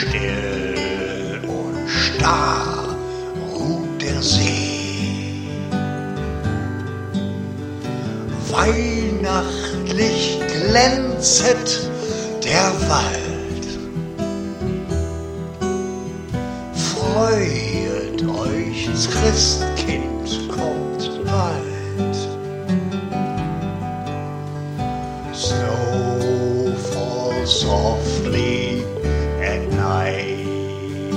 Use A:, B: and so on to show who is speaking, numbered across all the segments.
A: Still und starr ruht der See. Weihnachtlich glänzet der Wald. Freuet euch, das Christkind kommt bald. Snow falls softly at night.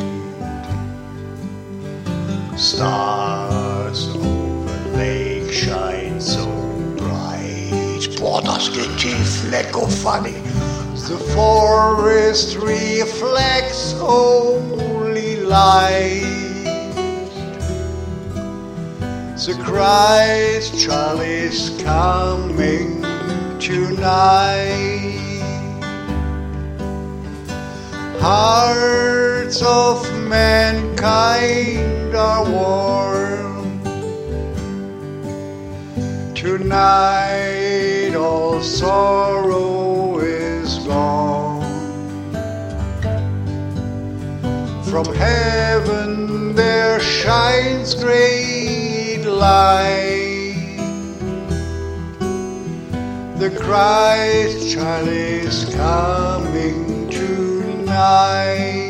A: Stars over lake shine so bright. Boah, das geht tief, lecko funny. The forest reflects holy light. The Christ child is coming tonight. Hearts of mankind are warm. Tonight all sorrow is gone. From heaven there shines great light. The Christ child is coming tonight.